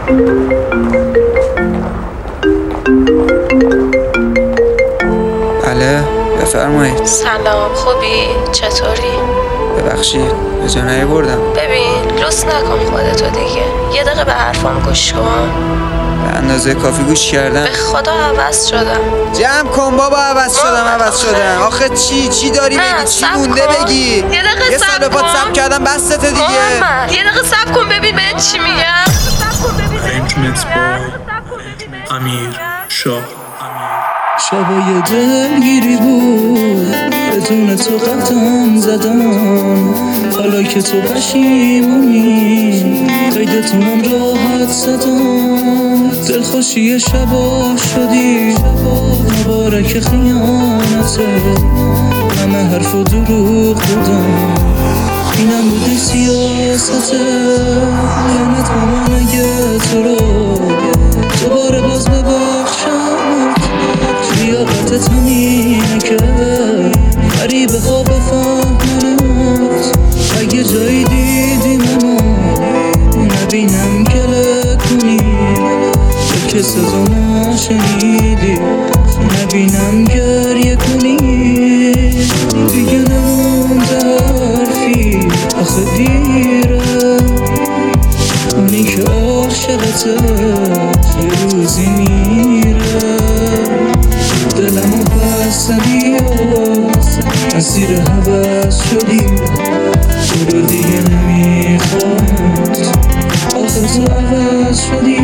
بله بفرمایید. سلام، خوبی؟ چطوری؟ ببخشید به جا نیاوردم. ببین لوس نکن خودتو دیگه، یه دقیقه به حرفام گوش کن. به اندازه کافی گوش کردم. به خدا عوض شدم. جمع کن بابا، عوض شدم. آخه چی داری بگی؟ چی مونده بگی؟ یه دقیقه یه سال پات صبر کردم بسته دیگه. محمد یه دقیقه صبر کن ببین بهت چی میگم. Arrangements by امیر شاه. شبای دلگیری بود بدون تو قدم زدم، حالا که تو پشیمونی قیدتونم راحت زدم. دلخوشی شبا شدی مبارک خیانته، همه حرف و دروغ بودم، اینم بودی سیاسته. لعنت به من اگه تو رو دوباره باز ببخشمت، لیاقتت همینه که غریبه ها بفهمنت. اگه جایی دیدی منو نبینم گله کنی، که صدا نشنیدی نبینم گریه کنی. دیگه نمونده حرفی آخه دیره، اونی که عاشقته یه روزی میره. دلمو بستنی و اسیر هوس شدی، تو رو دیگه نمیخواد آخه تو عوض شدی.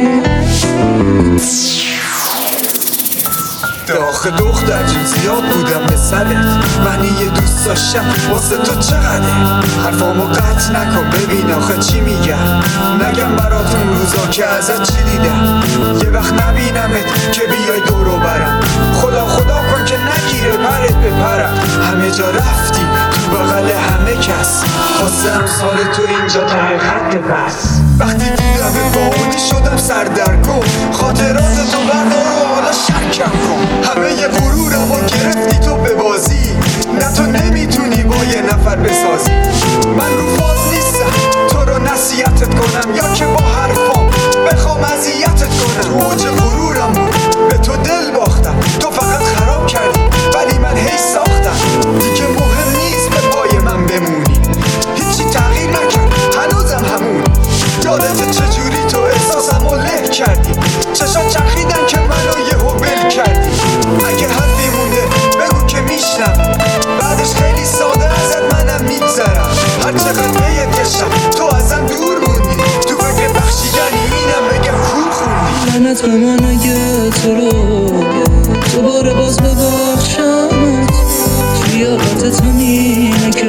آخه دختر جون زیاد بودم به سرت، من یه دوست داشتم واسه تو چقدر. حرفامو قطع نکن ببین آخه چی میگم، نگم براتون روزا که ازت چی دیدم. یه وقت نبینمت که بیای دورو برم، خدا کن که نگیره پرت بپرم. همه جا رفتی تو بغل همه کس، واسه امسال تو اینجا ته خط بس. وقتی دیدم باونی شدم سردرگم، خاطرات تو بردار و حالا شکم کن. همه یه غرورمو گرفتی تو به بازی، نه تو نمیتونی با یه نفر بسازی. من رو فاز نیستم تو رو نصیحتت کنم، یا که با حرفام بخوام اذیتت کنم. تو اوج غرورم بود به تو دل باختم، تو فقط خراب کردی ولی من هی ساختم. دیگه مهم نیست به پای من بمونی، هیچی تغییر نکرد هنوزم همون. یادت چجوری تو احساسمو له کردی، چشات چرخیدن که منو یهو ول کردی. اگه حرفی مونده بگو که میشنم، بعدش خیلی ساده ازت منم میگذرم. هر چقدر بهت گشتم تو ازم دور موندی، تو فکر بخشیدنی اینم بگم کور خوندی. لعنت به من اگه تو رو دوباره باز ببخشمت، لیاقتت همینه که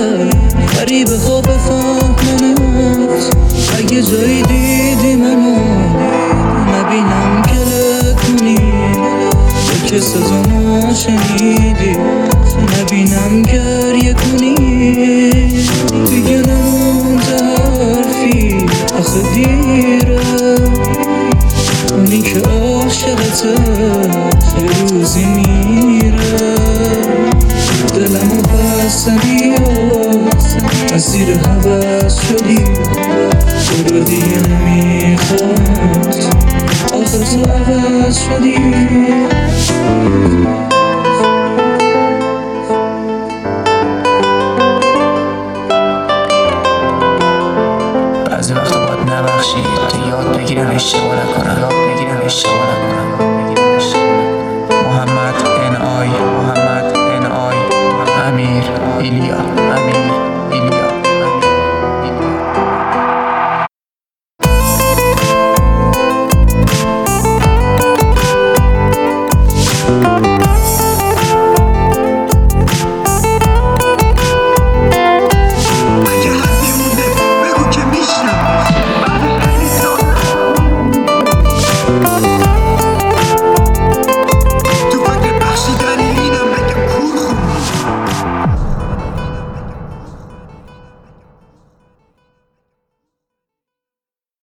غریبه ها بفهمنت. اگه جایی دیدی منو نبینم گله کنی، که صدا نشنیدی نبینم گریه کنی. دیگه نمونده حرفی آخه دیره، اونی که عاشقته یه روزی میره. دلمو بستنی و اسیر هوس شدی، تو رو دیگه نمیخواد آخه تو عوض شدی. بعضی وقتا باید نبخشی تا یاد بگیرم اشتباه نکنم.